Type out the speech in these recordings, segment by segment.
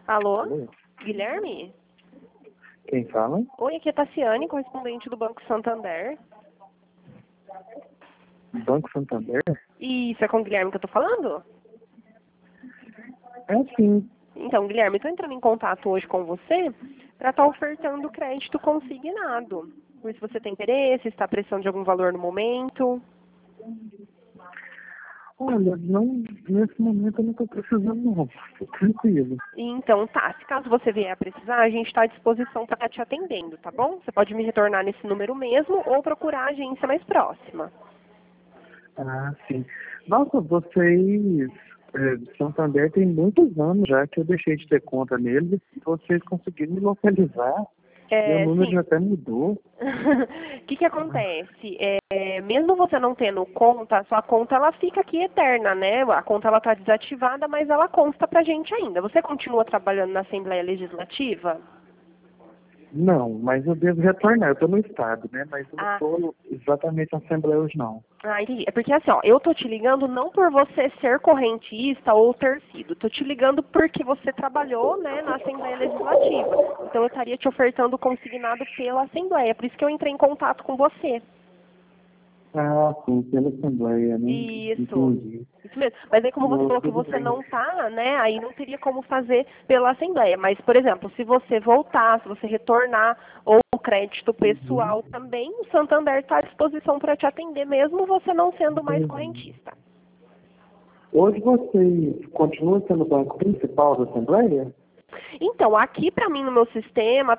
Alô? Alô? Guilherme? Quem fala? Oi, aqui é Tassiane, correspondente do Banco Santander. Banco Santander? Isso, é com o Guilherme que eu tô falando? É sim. Então, Guilherme, estou entrando em contato hoje com você para estar ofertando crédito consignado. Por se você tem interesse, está precisando de algum valor no momento. Olha, não, nesse momento eu não estou precisando não. Tô tranquilo. Então, tá. Se caso você vier a precisar, a gente está à disposição para estar te atendendo, tá bom? Você pode me retornar nesse número mesmo ou procurar a agência mais próxima. Ah, sim. Nossa, vocês, Santander tem muitos anos já que eu deixei de ter conta neles e vocês conseguiram me localizar. Meu número Sim. já até mudou. O que acontece? Mesmo você não tendo conta, a sua conta ela fica aqui eterna, né? A conta ela está desativada, mas ela consta pra gente ainda. Você continua trabalhando na Assembleia Legislativa? Não, mas eu devo retornar. Eu estou no estado, né? Mas eu não Ah, estou exatamente na Assembleia hoje, não. entendi. É porque assim, ó, eu tô te ligando não por você ser correntista ou ter sido. Tô te ligando porque você trabalhou, né, na Assembleia Legislativa. Então eu estaria te ofertando consignado pela Assembleia. Por isso que eu entrei em contato com você. Ah, sim, pela Assembleia, né? Isso. Entendi. Isso mesmo. Mas aí como você Não, falou que tudo você bem. não tá, né, aí não teria como fazer pela Assembleia. Mas, por exemplo, se você voltar, se você retornar, ou o crédito Uhum. pessoal também, o Santander está à disposição para te atender, mesmo você não sendo mais Entendi. correntista. Hoje você continua sendo o banco principal da Assembleia? Então, aqui para mim no meu sistema,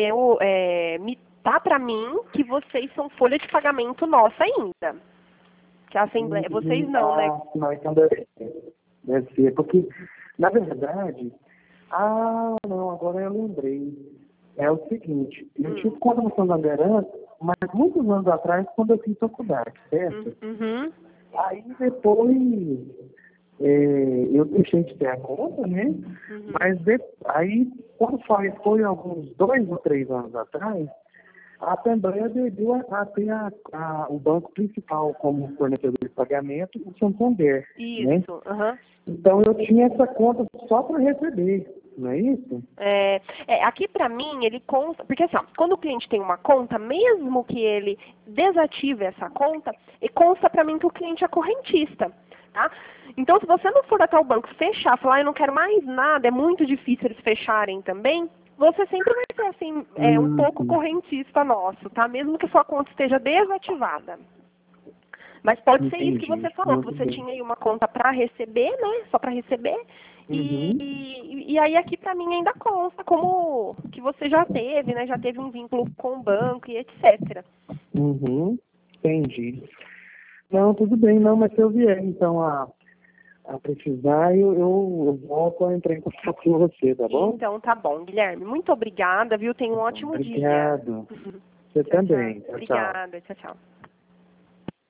tá para mim que vocês são folha de pagamento nossa ainda. Que a Assembleia, vocês não, né? Não, então deve ser. Deve ser, porque, na verdade, não, agora eu lembrei. É o seguinte, eu tive conta no Santander antes, mas muitos anos atrás, quando eu fiz faculdade, certo? Uhum. Aí depois eu deixei de ter a conta, né? Uhum. Mas aí, quando foi alguns 2 ou 3 anos atrás, a Assembleia aderiu a ter o banco principal como fornecedor de pagamento, o Santander, né? Isso. Aham. Então eu tinha essa conta só para receber, não é isso? Aqui para mim ele consta, porque assim, ó, quando o cliente tem uma conta, mesmo que ele desative essa conta, ele consta para mim que o cliente é correntista, tá? Então se você não for até o banco fechar, falar eu não quero mais nada, é muito difícil eles fecharem também, você sempre vai ser assim, um pouco Sim. correntista nosso, tá? Mesmo que sua conta esteja desativada. Mas pode ser isso que você Entendi. falou, que Muito você bem. tinha aí uma conta para receber, né? Só para receber. E, Uhum. e, e aí aqui para mim ainda consta como que você já teve, né? Já teve um vínculo com o banco e etc. Uhum. Entendi. Não, tudo bem, não, mas se eu vier então a precisar, eu volto a entrar em contato com você, tá bom? Então tá bom, Guilherme. Muito obrigada, viu? Tenha um ótimo dia. Obrigado. Você Tchau, tchau. também. Tchau, tchau. Obrigada, tchau, tchau.